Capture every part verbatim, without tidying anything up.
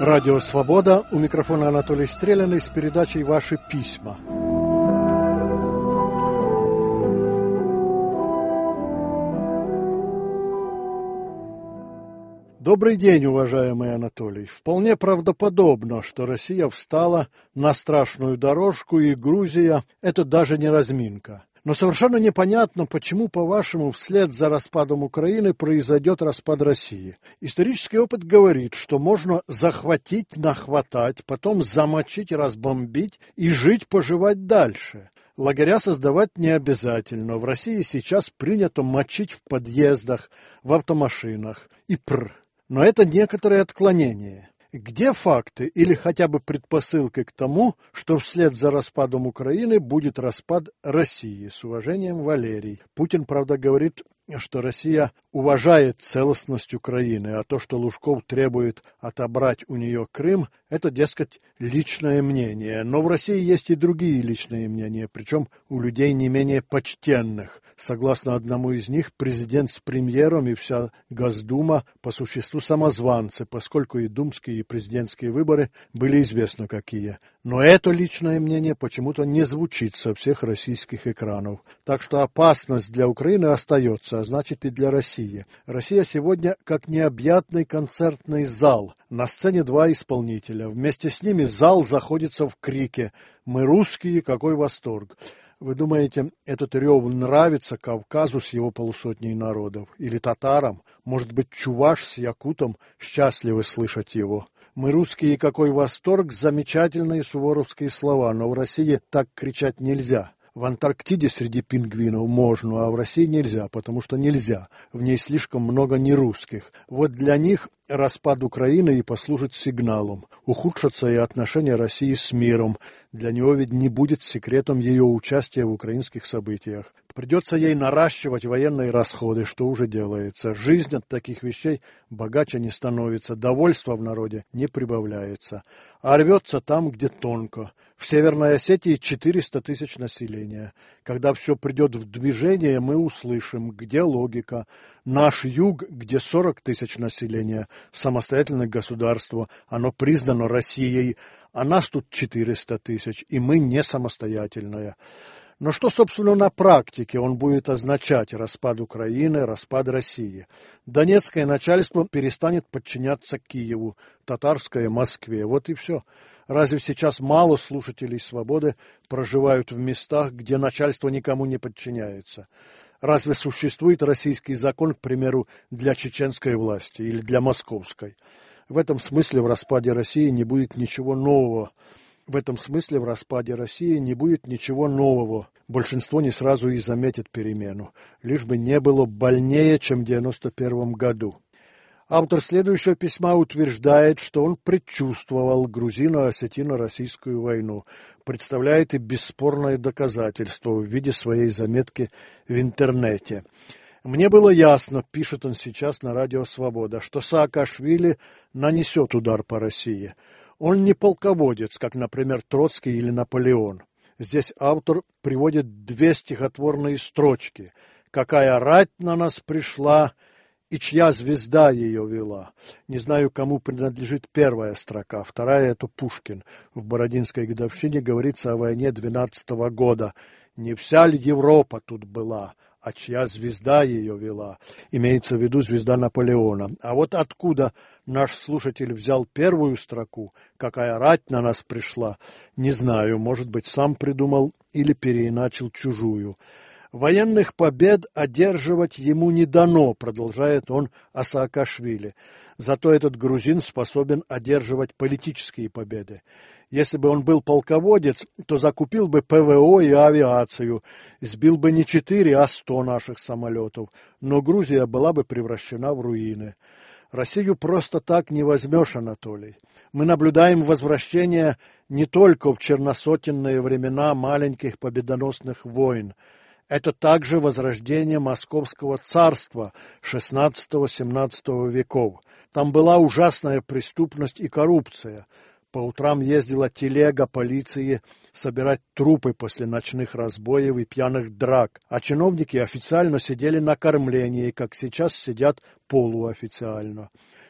Радио «Свобода». У микрофона Анатолий Стреляный с передачей «Ваши письма». Добрый день, уважаемый Анатолий. Вполне правдоподобно, что Россия встала на страшную дорожку, и Грузия – это даже не разминка. Но совершенно непонятно, почему, по-вашему, вслед за распадом Украины произойдет распад России. Исторический опыт говорит, что можно захватить, нахватать, потом замочить, разбомбить и жить-поживать дальше. Лагеря создавать не обязательно. В России сейчас принято мочить в подъездах, в автомашинах и пр. Но это некоторые отклонения. Где факты или хотя бы предпосылки к тому, что вслед за распадом Украины будет распад России? С уважением, Валерий. Путин, правда, говорит, что Россия уважает целостность Украины, а то, что Лужков требует отобрать у нее Крым, это, дескать, личное мнение. Но в России есть и другие личные мнения, причем у людей не менее почтенных. Согласно одному из них, президент с премьером и вся Госдума по существу самозванцы, поскольку и думские, и президентские выборы были известно какие. Но это личное мнение почему-то не звучит со всех российских экранов. Так что опасность для Украины остается, а значит и для России. Россия сегодня как необъятный концертный зал. На сцене два исполнителя. Вместе с ними зал заходится в крике «Мы русские, какой восторг!». Вы думаете, этот рев нравится Кавказу с его полусотней народов? Или татарам? Может быть, чуваш с якутом счастливы слышать его? «Мы русские, какой восторг!» — замечательные суворовские слова, но в России так кричать нельзя. В Антарктиде среди пингвинов можно, а в России нельзя, потому что нельзя. В ней слишком много нерусских. Вот для них распад Украины и послужит сигналом. Ухудшатся и отношения России с миром. Для него ведь не будет секретом ее участия в украинских событиях. Придется ей наращивать военные расходы, что уже делается. Жизнь от таких вещей богаче не становится, довольства в народе не прибавляется. А рвется там, где тонко. В Северной Осетии четыреста тысяч населения. Когда все придет в движение, мы услышим, где логика. Наш юг, где сорок тысяч населения, самостоятельное государство, оно признано Россией, а нас тут четыреста тысяч, и мы не самостоятельная. Но что, собственно, на практике он будет означать распад Украины, распад России? Донецкое начальство перестанет подчиняться Киеву, татарское – Москве. Вот и все. Разве сейчас мало слушателей «Свободы» проживают в местах, где начальство никому не подчиняется? Разве существует российский закон, к примеру, для чеченской власти или для московской? В этом смысле в распаде России не будет ничего нового. В этом смысле в распаде России не будет ничего нового. Большинство не сразу и заметит перемену. Лишь бы не было больнее, чем в девяносто первом году. Автор следующего письма утверждает, что он предчувствовал грузино-осетино-российскую войну, представляет и бесспорное доказательство в виде своей заметки в интернете. «Мне было ясно, — пишет он сейчас на радио «Свобода», — что Саакашвили нанесет удар по России. Он не полководец, как, например, Троцкий или Наполеон». Здесь автор приводит две стихотворные строчки. «Какая рать на нас пришла, и чья звезда ее вела». Не знаю, кому принадлежит первая строка, вторая — это Пушкин. В Бородинской годовщине говорится о войне двенадцатого года. «Не вся ли Европа тут была, а чья звезда ее вела?» Имеется в виду звезда Наполеона. А вот откуда наш слушатель взял первую строку, «Какая рать на нас пришла», не знаю, может быть, сам придумал или переиначил чужую. «Военных побед одерживать ему не дано», продолжает он о Саакашвили. Зато этот грузин способен одерживать политические победы. Если бы он был полководец, то закупил бы ПВО и авиацию, сбил бы не четыре, а сто наших самолетов, но Грузия была бы превращена в руины. Россию просто так не возьмешь, Анатолий. Мы наблюдаем возвращение не только в черносотенные времена маленьких победоносных войн. Это также возрождение Московского царства шестнадцатого-семнадцатого веков. Там была ужасная преступность и коррупция. По утрам ездила телега полиции собирать трупы после ночных разбоев и пьяных драк, а чиновники официально сидели на кормлении, как сейчас сидят полуофициально.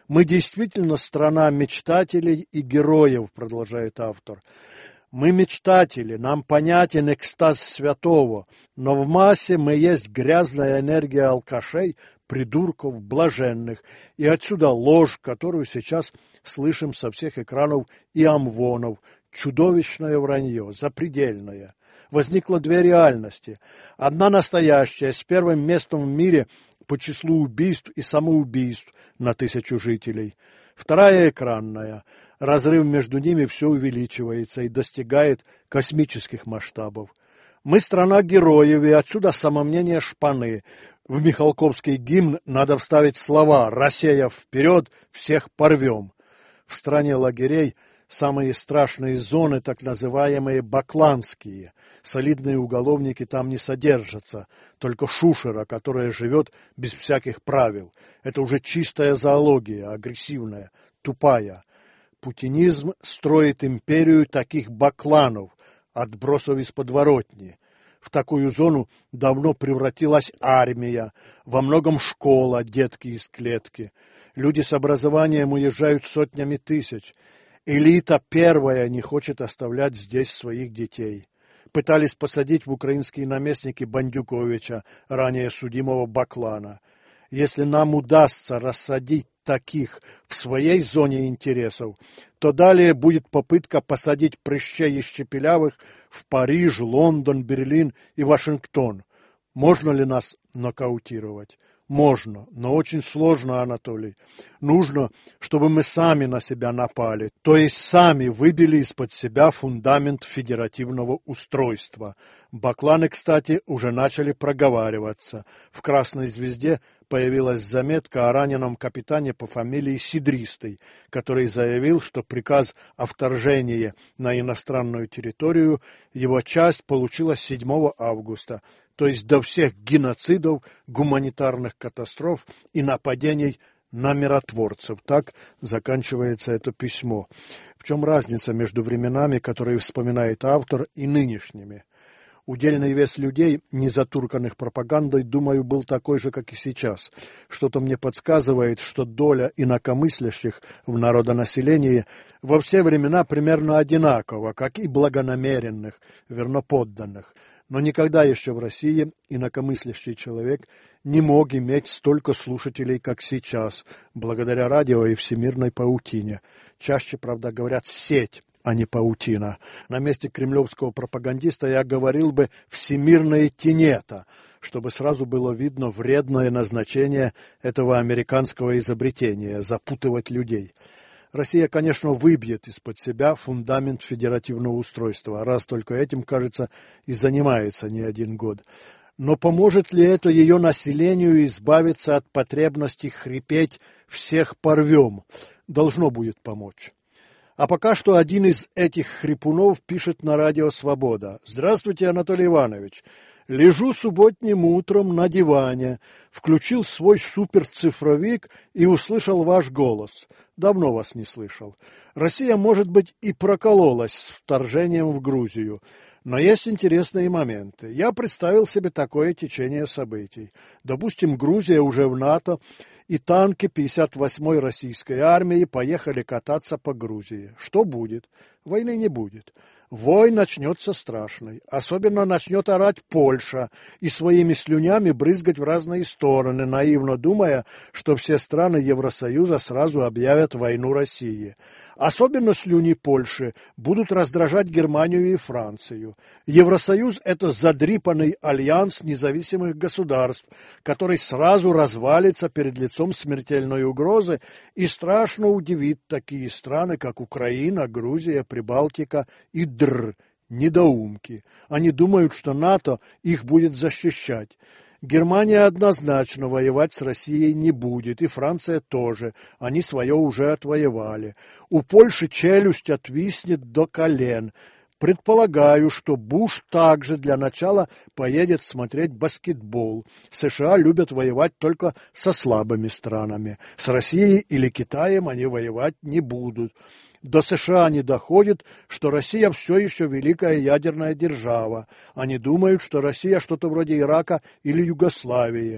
Мы действительно страна мечтателей и героев, продолжает автор. Мы мечтатели, нам понятен экстаз святого, но в массе мы есть грязная энергия алкашей, придурков, блаженных, и отсюда ложь, которую сейчас слышим со всех экранов и амвонов, чудовищное вранье, запредельное. Возникло две реальности. Одна настоящая, с первым местом в мире по числу убийств и самоубийств на тысячу жителей. Вторая экранная. Разрыв между ними все увеличивается и достигает космических масштабов. Мы страна героев, и отсюда самомнение шпаны. В Михалковский гимн надо вставить слова «Россия вперед, всех порвем». В стране лагерей самые страшные зоны, так называемые бакланские. Солидные уголовники там не содержатся, только шушера, которая живет без всяких правил. Это уже чистая зоология, агрессивная, тупая. Путинизм строит империю таких бакланов, отбросов из подворотни. В такую зону давно превратилась армия, во многом школа, детки из клетки. Люди с образованием уезжают сотнями тысяч. Элита первая не хочет оставлять здесь своих детей. Пытались посадить в украинские наместники Бандюковича, ранее судимого баклана. Если нам удастся рассадить таких в своей зоне интересов, то далее будет попытка посадить прыщей и щепелявых в Париж, Лондон, Берлин и Вашингтон. Можно ли нас нокаутировать? Можно, но очень сложно, Анатолий. Нужно, чтобы мы сами на себя напали, то есть сами выбили из-под себя фундамент федеративного устройства. Бакланы, кстати, уже начали проговариваться. В «Красной звезде» появилась заметка о раненом капитане по фамилии Сидристый, который заявил, что приказ о вторжении на иностранную территорию его часть получила седьмого августа, то есть до всех геноцидов, гуманитарных катастроф и нападений на миротворцев. Так заканчивается это письмо. В чем разница между временами, которые вспоминает автор, и нынешними? Удельный вес людей, не затурканных пропагандой, думаю, был такой же, как и сейчас. Что-то мне подсказывает, что доля инакомыслящих в народонаселении во все времена примерно одинакова, как и благонамеренных, верноподданных. Но никогда еще в России инакомыслящий человек не мог иметь столько слушателей, как сейчас, благодаря радио и всемирной паутине. Чаще, правда, говорят «сеть», а не паутина. На месте кремлевского пропагандиста я говорил бы «всемирная тенета», чтобы сразу было видно вредное назначение этого американского изобретения – запутывать людей. Россия, конечно, выбьет из-под себя фундамент федеративного устройства, раз только этим, кажется, и занимается не один год. Но поможет ли это ее населению избавиться от потребности хрипеть «всех порвем»? Должно будет помочь. А пока что один из этих хрипунов пишет на радио «Свобода». «Здравствуйте, Анатолий Иванович. Лежу субботним утром на диване, включил свой суперцифровик и услышал ваш голос. Давно вас не слышал. Россия, может быть, и прокололась с вторжением в Грузию. Но есть интересные моменты. Я представил себе такое течение событий. Допустим, Грузия уже в НАТО, и танки пятьдесят восьмой российской армии поехали кататься по Грузии. Что будет? Войны не будет. Вой начнется страшный. Особенно начнет орать Польша и своими слюнями брызгать в разные стороны, наивно думая, что все страны Евросоюза сразу объявят войну России. Особенно слюни Польши будут раздражать Германию и Францию. Евросоюз – это задрипанный альянс независимых государств, который сразу развалится перед лицом смертельной угрозы и страшно удивит такие страны, как Украина, Грузия, Прибалтика и Др, недоумки. Они думают, что НАТО их будет защищать. Германия однозначно воевать с Россией не будет, и Франция тоже, они свое уже отвоевали. У Польши челюсть отвиснет до колен. Предполагаю, что Буш также для начала поедет смотреть баскетбол. США любят воевать только со слабыми странами. С Россией или Китаем они воевать не будут. До США не доходит, что Россия все еще великая ядерная держава. Они думают, что Россия что-то вроде Ирака или Югославии.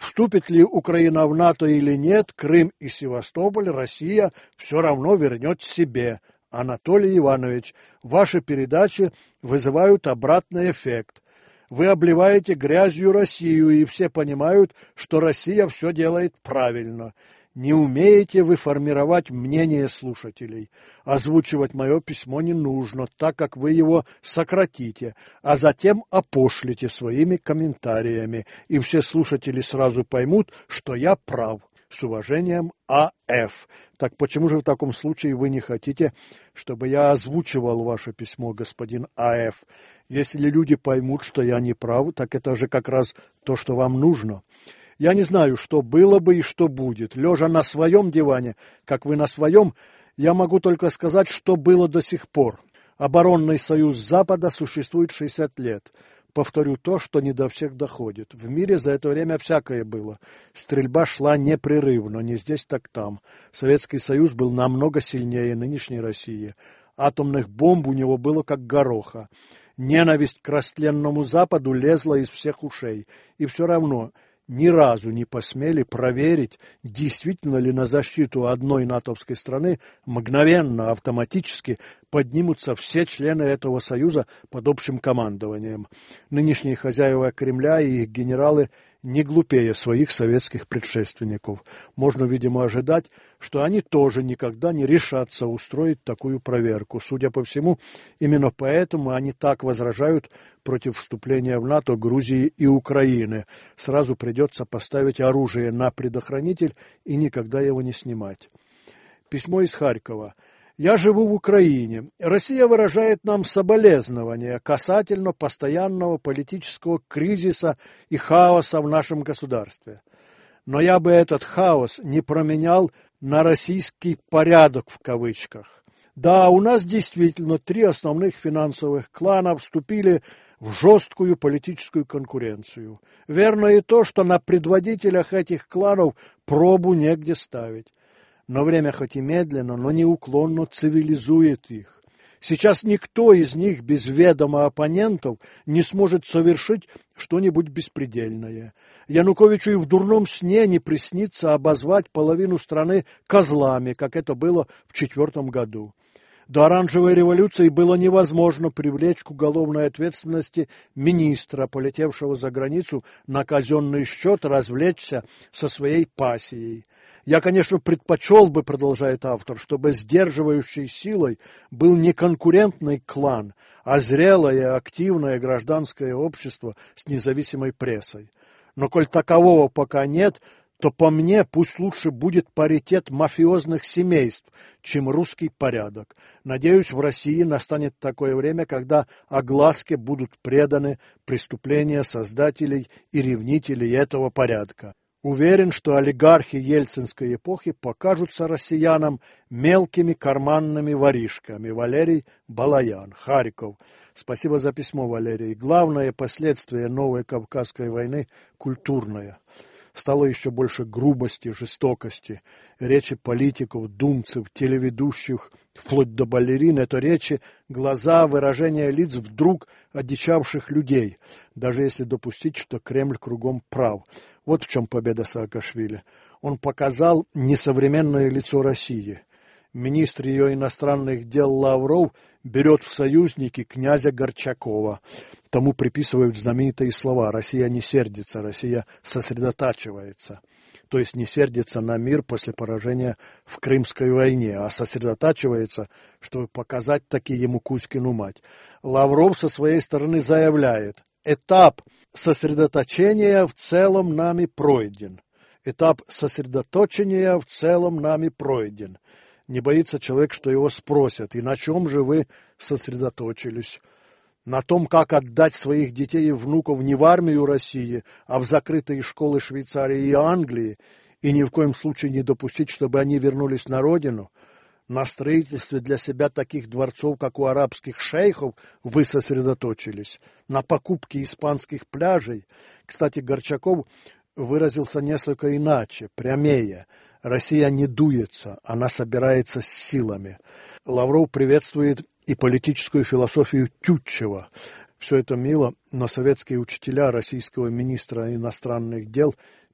Вступит ли Украина в НАТО или нет, Крым и Севастополь Россия все равно вернет себе. Анатолий Иванович, ваши передачи вызывают обратный эффект. Вы обливаете грязью Россию, и все понимают, что Россия все делает правильно. Не умеете вы формировать мнение слушателей. Озвучивать мое письмо не нужно, так как вы его сократите, а затем опошлите своими комментариями, и все слушатели сразу поймут, что я прав. С уважением, А Ф. Так почему же в таком случае вы не хотите, чтобы я озвучивал ваше письмо, господин А Ф? Если люди поймут, что я не прав, так это же как раз то, что вам нужно. Я не знаю, что было бы и что будет. Лежа на своем диване, как вы на своем, я могу только сказать, что было до сих пор. Оборонный союз Запада существует шестьдесят лет. Повторю то, что не до всех доходит. В мире за это время всякое было. Стрельба шла непрерывно, не здесь, так там. Советский Союз был намного сильнее нынешней России. Атомных бомб у него было как гороха. Ненависть к растленному Западу лезла из всех ушей. И все равно ни разу не посмели проверить, действительно ли на защиту одной натовской страны мгновенно, автоматически поднимутся все члены этого союза под общим командованием. Нынешние хозяева Кремля и их генералы не глупее своих советских предшественников. Можно, видимо, ожидать, что они тоже никогда не решатся устроить такую проверку. Судя по всему, именно поэтому они так возражают против вступления в НАТО Грузии и Украины. Сразу придется поставить оружие на предохранитель и никогда его не снимать. Письмо из Харькова. Я живу в Украине. Россия выражает нам соболезнования касательно постоянного политического кризиса и хаоса в нашем государстве. Но я бы этот хаос не променял на российский порядок в кавычках. Да, у нас действительно три основных финансовых клана вступили в жесткую политическую конкуренцию. Верно и то, что на предводителях этих кланов пробу негде ставить. Но время хоть и медленно, но неуклонно цивилизует их. Сейчас никто из них без ведома оппонентов не сможет совершить что-нибудь беспредельное. Януковичу и в дурном сне не приснится обозвать половину страны козлами, как это было в четвертом году. До оранжевой революции было невозможно привлечь к уголовной ответственности министра, полетевшего за границу на казенный счет развлечься со своей пассией. Я, конечно, предпочел бы, продолжает автор, чтобы сдерживающей силой был не конкурентный клан, а зрелое, активное гражданское общество с независимой прессой. Но коль такового пока нет, то по мне пусть лучше будет паритет мафиозных семейств, чем русский порядок. Надеюсь, в России настанет такое время, когда огласке будут преданы преступления создателей и ревнителей этого порядка. Уверен, что олигархи ельцинской эпохи покажутся россиянам мелкими карманными воришками. Валерий Балаян, Харьков. Спасибо за письмо, Валерий. Главное последствие новой Кавказской войны – культурное. Стало еще больше грубости, жестокости. Речи политиков, думцев, телеведущих, вплоть до балерин – это речи, глаза, выражения лиц вдруг одичавших людей, даже если допустить, что Кремль кругом прав. Вот в чем победа Саакашвили. Он показал несовременное лицо России. Министр ее иностранных дел Лавров берет в союзники князя Горчакова. Тому приписывают знаменитые слова: «Россия не сердится, Россия сосредотачивается». То есть не сердится на мир после поражения в Крымской войне, а сосредотачивается, чтобы показать таки ему Кузькину мать. Лавров со своей стороны заявляет: этап сосредоточения в целом нами пройден. Этап сосредоточения в целом нами пройден. Не боится человек, что его спросят: и на чем же вы сосредоточились? На том, как отдать своих детей и внуков не в армию России, а в закрытые школы Швейцарии и Англии, и ни в коем случае не допустить, чтобы они вернулись на родину? На строительстве для себя таких дворцов, как у арабских шейхов, вы сосредоточились. На покупке испанских пляжей. Кстати, Горчаков выразился несколько иначе, прямее. Россия не дуется, она собирается с силами. Лавров приветствует и политическую философию Тютчева. Все это мило, но советские учителя российского министра иностранных дел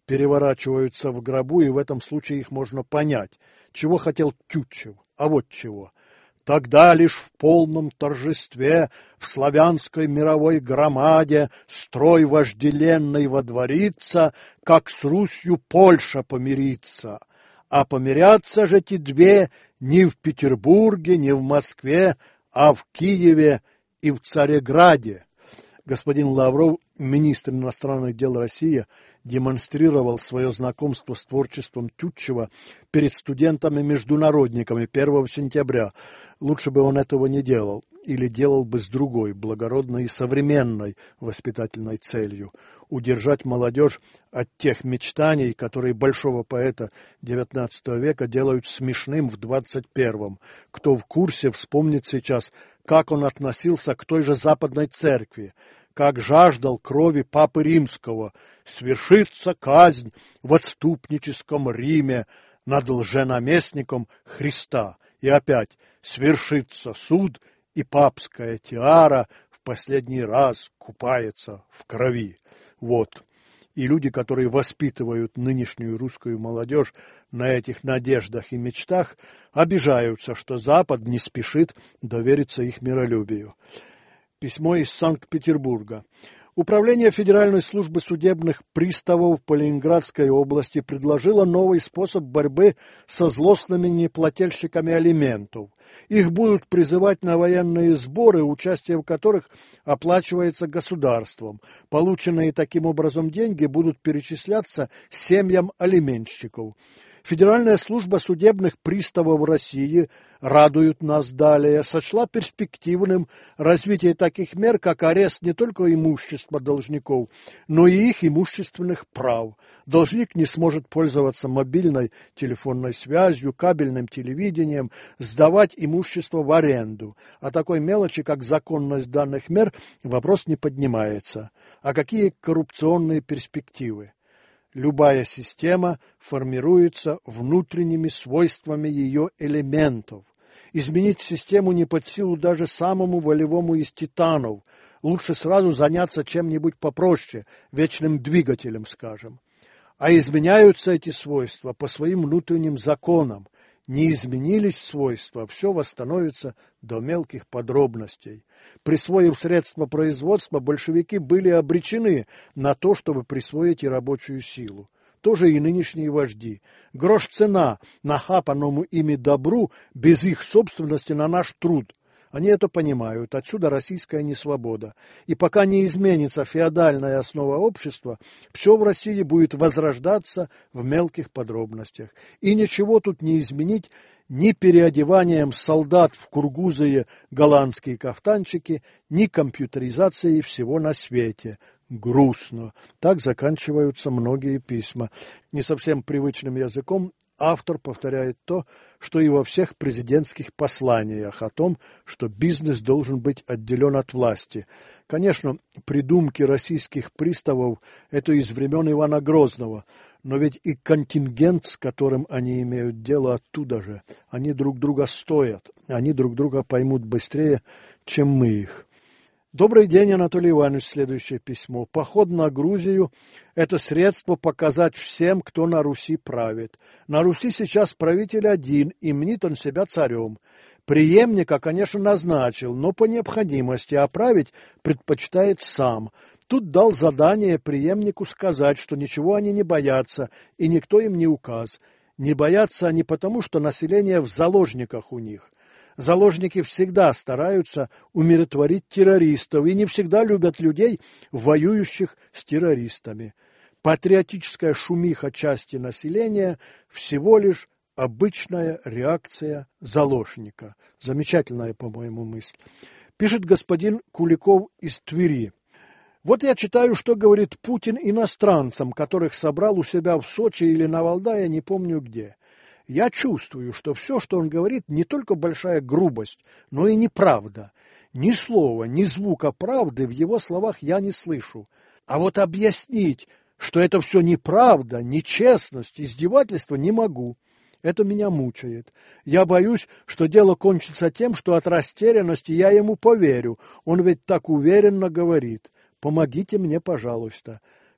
переворачиваются в гробу, и в этом случае их можно понять. Чего хотел Тютчев? А вот чего. Тогда лишь в полном торжестве, в славянской мировой громаде, строй вожделенный водворится, как с Русью Польша помирится. А помирятся же те две не в Петербурге, не в Москве, а в Киеве и в Цареграде. Господин Лавров, министр иностранных дел России, демонстрировал свое знакомство с творчеством Тютчева перед студентами-международниками первого сентября. Лучше бы он этого не делал, или делал бы с другой, благородной и современной воспитательной целью – удержать молодежь от тех мечтаний, которые большого поэта девятнадцатого века делают смешным в двадцать первом. Кто в курсе, вспомнит сейчас, как он относился к той же Западной Церкви, как жаждал крови Папы Римского, свершится казнь в отступническом Риме над лженаместником Христа. И опять свершится суд, и папская тиара в последний раз купается в крови. Вот. И люди, которые воспитывают нынешнюю русскую молодежь на этих надеждах и мечтах, обижаются, что Запад не спешит довериться их миролюбию. Письмо из Санкт-Петербурга. Управление Федеральной службы судебных приставов по Ленинградской области предложило новый способ борьбы со злостными неплательщиками алиментов. Их будут призывать на военные сборы, участие в которых оплачивается государством. Полученные таким образом деньги будут перечисляться семьям алиментщиков. Федеральная служба судебных приставов России, радует нас далее, сочла перспективным развитие таких мер, как арест не только имущества должников, но и их имущественных прав. Должник не сможет пользоваться мобильной телефонной связью, кабельным телевидением, сдавать имущество в аренду. О такой мелочи, как законность данных мер, вопрос не поднимается. А какие коррупционные перспективы? Любая система формируется внутренними свойствами ее элементов. Изменить систему не под силу даже самому волевому из титанов. Лучше сразу заняться чем-нибудь попроще, вечным двигателем, скажем. А изменяются эти свойства по своим внутренним законам. Не изменились свойства, все восстановится до мелких подробностей. Присвоив средства производства, большевики были обречены на то, чтобы присвоить и рабочую силу. Тоже и нынешние вожди. Грош цена нахапанному ими добру без их собственности на наш труд. Они это понимают, отсюда российская несвобода. И пока не изменится феодальная основа общества, все в России будет возрождаться в мелких подробностях. И ничего тут не изменить ни переодеванием солдат в кургузые голландские кафтанчики, ни компьютеризацией всего на свете. Грустно. Так заканчиваются многие письма. Не совсем привычным языком автор повторяет то, что и во всех президентских посланиях о том, что бизнес должен быть отделен от власти. Конечно, придумки российских приставов – это из времен Ивана Грозного, но ведь и контингент, с которым они имеют дело, оттуда же. Они друг друга стоят, они друг друга поймут быстрее, чем мы их. Добрый день, Анатолий Иванович. Следующее письмо. Поход на Грузию – это средство показать всем, кто на Руси правит. На Руси сейчас правитель один, и мнит он себя царем. Преемника, конечно, назначил, но по необходимости, а править предпочитает сам. Тут дал задание преемнику сказать, что ничего они не боятся, и никто им не указ. Не боятся они потому, что население в заложниках у них. Заложники всегда стараются умиротворить террористов и не всегда любят людей, воюющих с террористами. Патриотическая шумиха части населения всего лишь обычная реакция заложника. Замечательная, по-моему, мысль. Пишет господин Куликов из Твери. Вот я читаю, что говорит Путин иностранцам, которых собрал у себя в Сочи или на Валдае, не помню где. Я чувствую, что все, что он говорит, не только большая грубость, но и неправда. Ни слова, ни звука правды в его словах я не слышу. А вот объяснить, что это все неправда, нечестность, издевательство не могу. Это меня мучает. Я боюсь, что дело кончится тем, что от растерянности я ему поверю. Он ведь так уверенно говорит. Помогите мне, пожалуйста.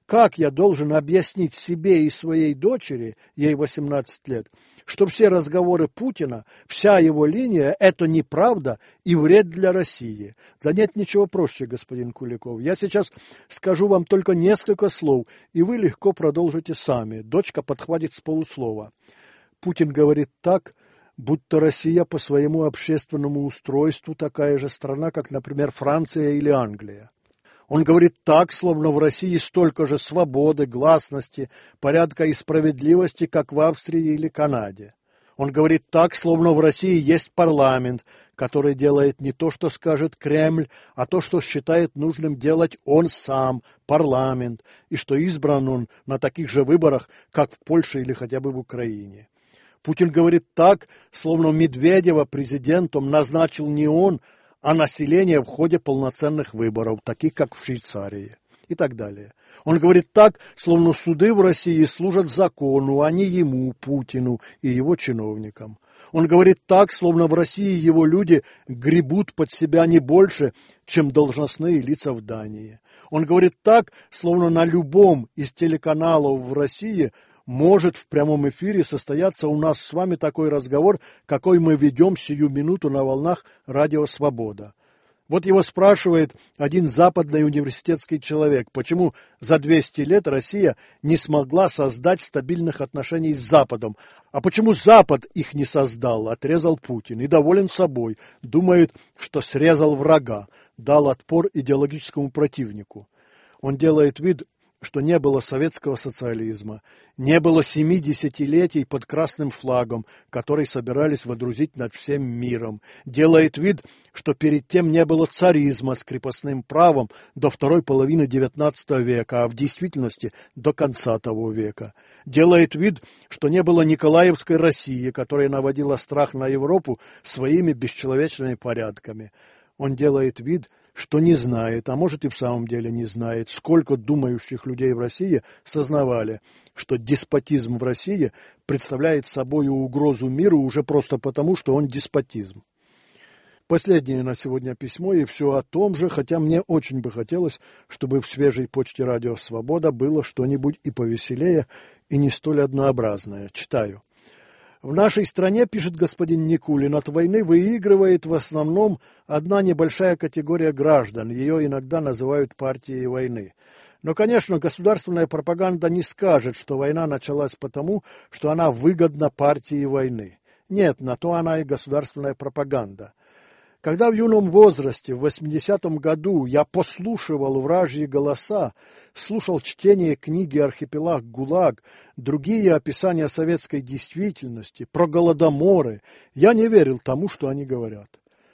Как я должен объяснить себе и своей дочери, ей восемнадцать лет, что все разговоры Путина, вся его линия – это неправда и вред для России? Да нет ничего проще, господин Куликов. Я сейчас скажу вам только несколько слов, и вы легко продолжите сами. Дочка подхватит с полуслова. Путин говорит так, будто Россия по своему общественному устройству такая же страна, как, например, Франция или Англия. Он говорит так, словно в России столько же свободы, гласности, порядка и справедливости, как в Австрии или Канаде. Он говорит так, словно в России есть парламент, который делает не то, что скажет Кремль, а то, что считает нужным делать он сам, парламент, и что избран он на таких же выборах, как в Польше или хотя бы в Украине. Путин говорит так, словно Медведева президентом назначил не он, а население в ходе полноценных выборов, таких как в Швейцарии, и так далее. Он говорит так, словно суды в России служат закону, а не ему, Путину и его чиновникам. Он говорит так, словно в России его люди гребут под себя не больше, чем должностные лица в Дании. Он говорит так, словно на любом из телеканалов в России может в прямом эфире состояться у нас с вами такой разговор, какой мы ведем сию минуту на волнах радио «Свобода». Вот его спрашивает один западный университетский человек, почему за двести лет Россия не смогла создать стабильных отношений с Западом, а почему Запад их не создал, отрезал Путин и доволен собой, думает, что срезал врага, дал отпор идеологическому противнику. Он делает вид, что не было советского социализма, не было семидесятилетий под красным флагом, который собирались водрузить над всем миром. Делает вид, что перед тем не было царизма с крепостным правом до второй половины девятнадцатого века, а в действительности до конца того века. Делает вид, что не было Николаевской России, которая наводила страх на Европу своими бесчеловечными порядками. Он делает вид, что не знает, а может и в самом деле не знает, сколько думающих людей в России сознавали, что деспотизм в России представляет собой угрозу миру уже просто потому, что он деспотизм. Последнее на сегодня письмо, и все о том же, хотя мне очень бы хотелось, чтобы в свежей почте радио «Свобода» было что-нибудь и повеселее, и не столь однообразное. Читаю. В нашей стране, пишет господин Никулин, от войны выигрывает в основном одна небольшая категория граждан, ее иногда называют партией войны. Но, конечно, государственная пропаганда не скажет, что война началась потому, что она выгодна партии войны. Нет, на то она и государственная пропаганда. Когда в юном возрасте, в восьмидесятом году, я послушивал вражьи голоса, слушал чтение книги «Архипелаг ГУЛАГ», другие описания советской действительности, про голодоморы, я не верил тому, что они говорят.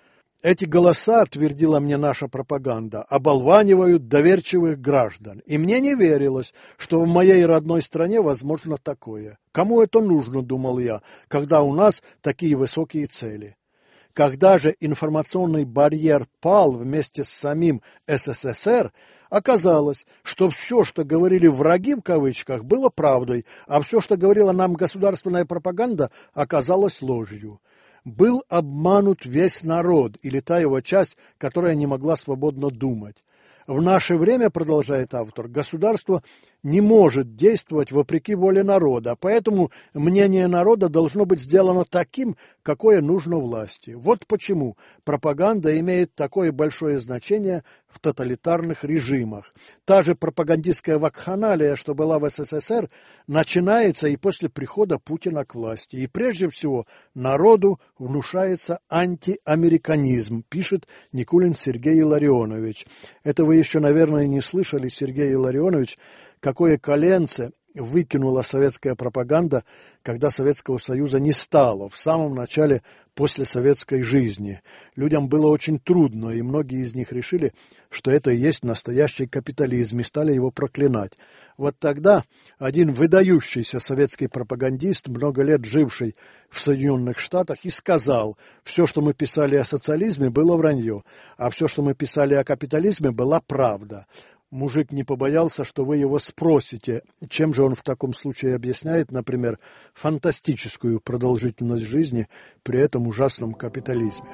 Эти голоса, твердила мне наша пропаганда, оболванивают доверчивых граждан. И мне не верилось, что в моей родной стране возможно такое. Кому это нужно, думал я, когда у нас такие высокие цели? Когда же информационный барьер пал вместе с самим СССР, оказалось, что все, что говорили «враги» в кавычках, было правдой, а все, что говорила нам государственная пропаганда, оказалось ложью. Был обманут весь народ, или та его часть, которая не могла свободно думать. В наше время, продолжает автор, государство не может действовать вопреки воле народа, поэтому мнение народа должно быть сделано таким, какое нужно власти. Вот почему пропаганда имеет такое большое значение в тоталитарных режимах. Та же пропагандистская вакханалия, что была в СССР, начинается и после прихода Путина к власти. И прежде всего народу внушается антиамериканизм, пишет Никулин Сергей Илларионович. Это вы еще, наверное, не слышали, Сергей Илларионович, какое коленце выкинула советская пропаганда, когда Советского Союза не стало в самом начале послесоветской жизни. Людям было очень трудно, и многие из них решили, что это и есть настоящий капитализм, и стали его проклинать. Вот тогда один выдающийся советский пропагандист, много лет живший в Соединенных Штатах, и сказал, все, что мы писали о социализме, было вранье, а все, что мы писали о капитализме, была правда. Мужик не побоялся, что вы его спросите, чем же он в таком случае объясняет, например, фантастическую продолжительность жизни при этом ужасном капитализме.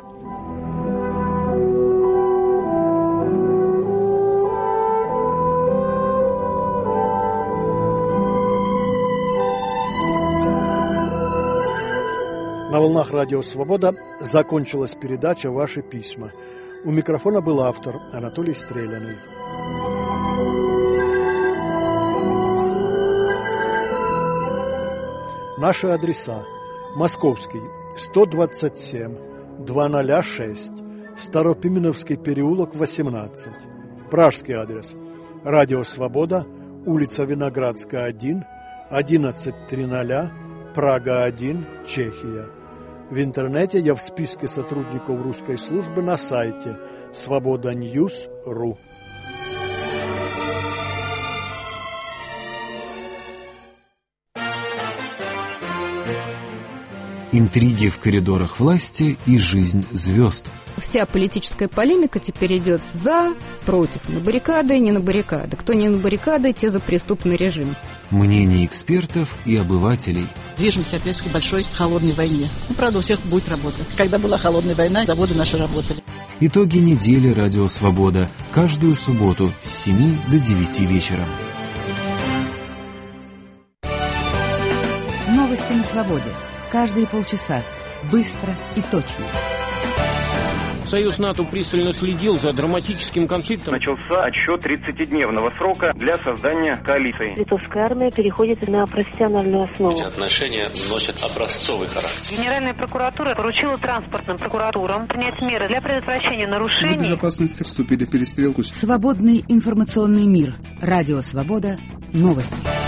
На волнах Радио Свобода закончилась передача «Ваши письма». У микрофона был автор Анатолий Стреляный. Наши адреса: Московский, сто двадцать семь, двести шесть, Старопименовский переулок, восемнадцать. Пражский адрес: Радио Свобода, улица Виноградская, один, одиннадцать триста, Прага, один, Чехия. В интернете я в списке сотрудников русской службы на сайте свобода ньюс точка ру. Интриги в коридорах власти и жизнь звезд. Вся политическая полемика теперь идет за, против, на баррикады, не на баррикады. Кто не на баррикады, те за преступный режим. Мнения экспертов и обывателей. Движемся опять к большой холодной войне. Ну, правда, у всех будет работа. Когда была холодная война, заводы наши работали. Итоги недели «Радио Свобода». Каждую субботу с семи до девяти вечера. Новости на свободе. Каждые полчаса. Быстро и точно. Союз НАТО пристально следил за драматическим конфликтом. Начался отсчет тридцатидневного срока для создания коалиции. Литовская армия переходит на профессиональную основу. Эти отношения носят образцовый характер. Генеральная прокуратура поручила транспортным прокуратурам принять меры для предотвращения нарушений. Силы безопасности вступили в перестрелку. Свободный информационный мир. Радио Свобода. Новости.